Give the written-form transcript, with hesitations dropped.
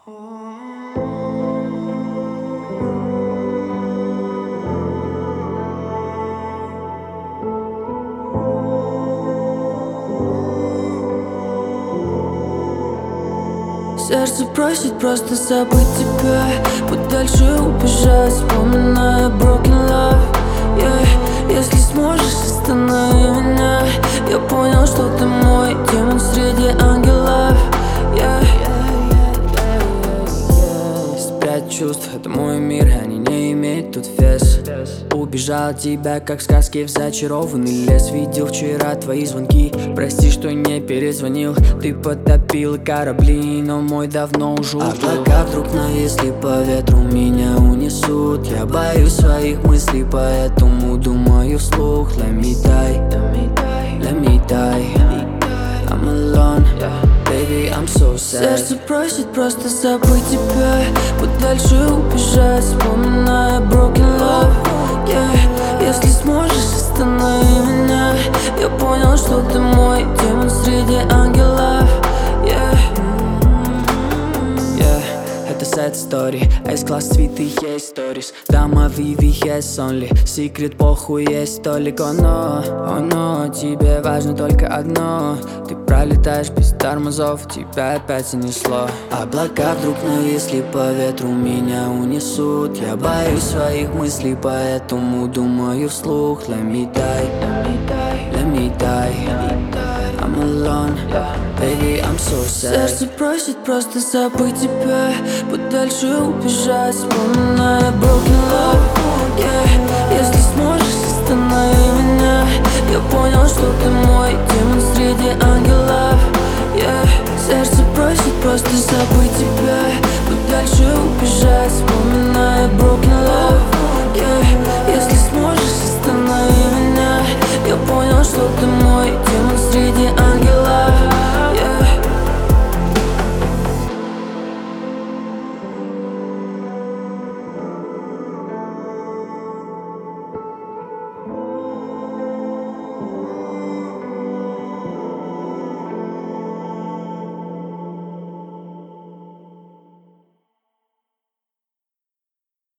Сердце просит просто забыть тебя, подальше убежать, вспоминая broken love, yeah. Если сможешь, останови меня. Я понял, что ты мой демон среди ангелов, yeah. Спрячь чувств, это мой мир, они не имеют тут вес. Убежал от тебя, как в сказке, в зачарованный лес. Видел вчера твои звонки, прости, что не перезвонил. Ты потопил корабли, но мой давно уже уплыл. Облака вдруг нависли, по ветру меня унесут. Я боюсь своих мыслей, поэтому думаю вслух. Let me die, let me die, I'm alone, baby, I'm so sad. Сердце просит просто забыть тебя, подальше убежать, вспоминая broken love, yeah. Если сможешь, останови меня. Я понял, что ты мой демон среди ангелов, yeah. Это sad story, S-класс цветы есть stories. Дама Vivi has only, секрет похуй есть только но. О, но тебе важно только одно. Ты пролетаешь без тормозов, тебя опять занесло. Облака вдруг нависли, по ветру меня унесут. Я боюсь своих мыслей, поэтому думаю вслух. Let me die, let me die, I'm alone, baby, I'm so sad. Сердце просит просто забыть тебя, подальше убежать, вспоминая broken love, yeah. Если сможешь, останови меня. Я понял, что ты мой демон среди ангелов, yeah. Сердце просит просто забыть тебя, подальше убежать.